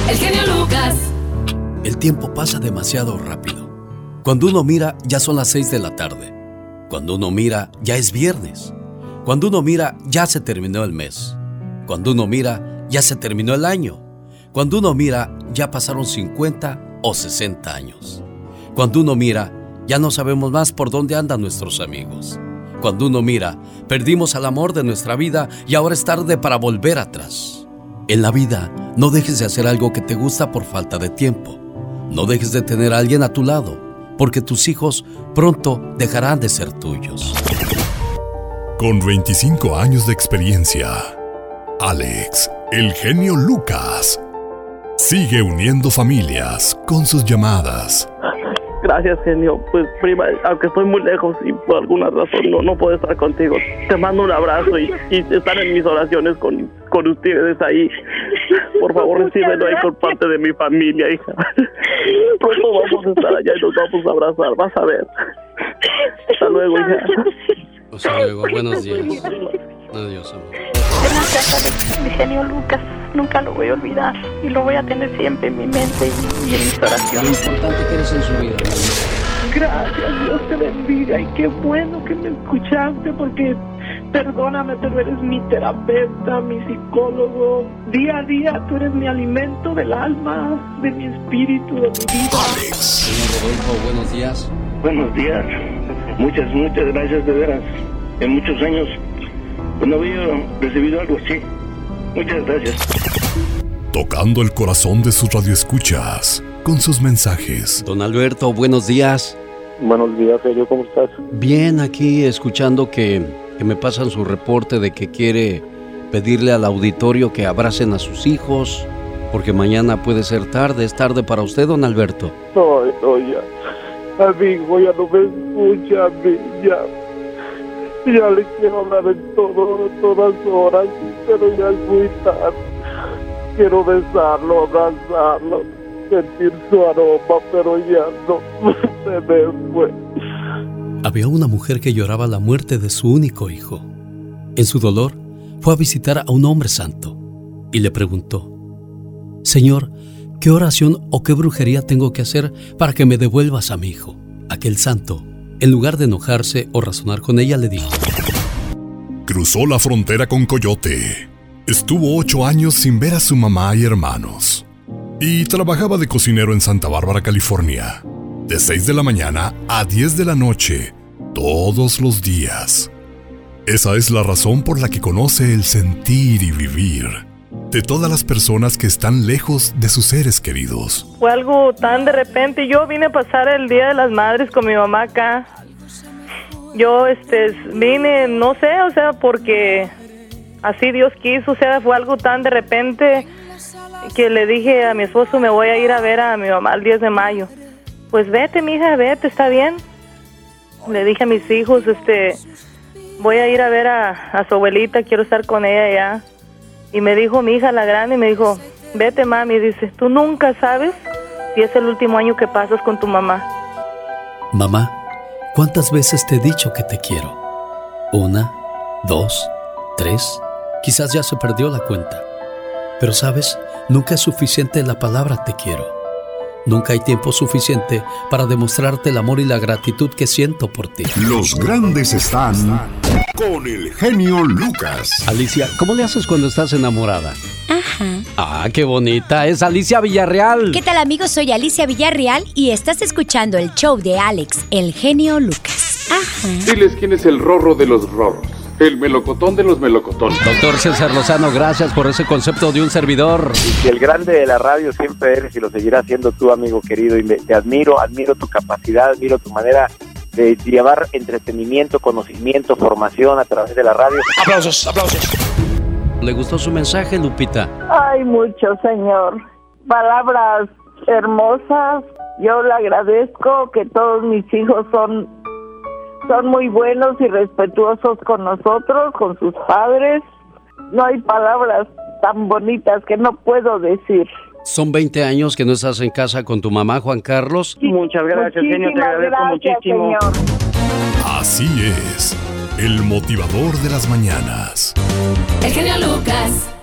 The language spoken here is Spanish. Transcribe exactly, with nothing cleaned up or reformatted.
El genio Lucas. El tiempo pasa demasiado rápido. Cuando uno mira, ya son las seis de la tarde. Cuando uno mira, ya es viernes. Cuando uno mira, ya se terminó el mes. Cuando uno mira, ya se terminó el año. Cuando uno mira, ya pasaron cincuenta o sesenta años. Cuando uno mira, ya no sabemos más por dónde andan nuestros amigos. Cuando uno mira, perdimos al amor de nuestra vida y ahora es tarde para volver atrás. En la vida, no dejes de hacer algo que te gusta por falta de tiempo. No dejes de tener a alguien a tu lado, porque tus hijos pronto dejarán de ser tuyos. Con veinticinco años de experiencia, Alex, el genio Lucas, sigue uniendo familias con sus llamadas. Gracias, genio. Pues, prima, aunque estoy muy lejos y por alguna razón no, no puedo estar contigo, te mando un abrazo y, y estar en mis oraciones con, con ustedes ahí. Por favor, recíbelo ahí por parte de mi familia, hija. Pronto vamos a estar allá y nos vamos a abrazar, vas a ver. Hasta luego, hija. Hasta luego, buenos días. Adiós, amor. Gracias, Alex, mi genio Lucas. Nunca lo voy a olvidar y lo voy a tener siempre en mi mente y, y en mis oraciones. Lo importante que eres en su vida. Gracias, Dios te bendiga y qué bueno que me escuchaste porque, perdóname, pero eres mi terapeuta, mi psicólogo. Día a día tú eres mi alimento del alma, de mi espíritu, de mi vida. Alex. Señor Rodolfo, buenos días. Buenos días. Muchas, muchas gracias, de veras. En muchos años no había recibido algo así. Muchas gracias. Tocando el corazón de sus radioescuchas con sus mensajes. Don Alberto, buenos días. Buenos días, Sergio, ¿cómo estás? Bien, aquí escuchando que, que me pasan su reporte de que quiere pedirle al auditorio que abracen a sus hijos, porque mañana puede ser tarde. ¿Es tarde para usted, don Alberto? No, no, ya. Amigo, ya no me escucha, a mí, ya. Ya le quiero hablar en todo, todas horas, pero ya es muy tarde. Quiero besarlo, abrazarlo, sentir su aroma, pero ya no, se me fue. Había una mujer que lloraba la muerte de su único hijo. En su dolor, fue a visitar a un hombre santo y le preguntó: Señor, ¿qué oración o qué brujería tengo que hacer para que me devuelvas a mi hijo? Aquel santo, en lugar de enojarse o razonar con ella, le dijo: Cruzó la frontera con Coyote. Estuvo ocho años sin ver a su mamá y hermanos. Y trabajaba de cocinero en Santa Bárbara, California. De seis de la mañana a diez de la noche, todos los días. Esa es la razón por la que conoce el sentir y vivir de todas las personas que están lejos de sus seres queridos. Fue algo tan de repente. Yo vine a pasar el Día de las Madres con mi mamá acá. Yo este vine, no sé, o sea, porque así Dios quiso, o sea, fue algo tan de repente que le dije a mi esposo: me voy a ir a ver a mi mamá el diez de mayo. Pues vete, mija, vete, está bien. Le dije a mis hijos, este, voy a ir a ver a, a su abuelita, quiero estar con ella ya. Y me dijo mi hija, la grande, me dijo: vete, mami, dice, tú nunca sabes si es el último año que pasas con tu mamá. Mamá, ¿cuántas veces te he dicho que te quiero? Una, dos, tres, quizás ya se perdió la cuenta. Pero sabes, nunca es suficiente la palabra te quiero. Nunca hay tiempo suficiente para demostrarte el amor y la gratitud que siento por ti. Los grandes están con el genio Lucas. Alicia, ¿cómo le haces cuando estás enamorada? Ajá. Ah, qué bonita, es Alicia Villarreal. ¿Qué tal, amigos? Soy Alicia Villarreal y estás escuchando el show de Alex, el genio Lucas. Ajá. Diles quién es el rorro de los rorros, el melocotón de los melocotones. Doctor César Lozano, gracias por ese concepto de un servidor. Y que el grande de la radio siempre eres y lo seguirás siendo tú, amigo querido, y me, te admiro, admiro tu capacidad, admiro tu manera de llevar entretenimiento, conocimiento, formación a través de la radio. Aplausos, aplausos. ¿Le gustó su mensaje, Lupita? Ay, mucho, señor. Palabras hermosas. Yo le agradezco que todos mis hijos son, son muy buenos y respetuosos con nosotros, con sus padres. No hay palabras tan bonitas que no puedo decir. Son veinte años que no estás en casa con tu mamá, Juan Carlos. Muchas gracias, genio, te agradezco gracias, muchísimo. Señor. Así es, el motivador de las mañanas. El genio Lucas.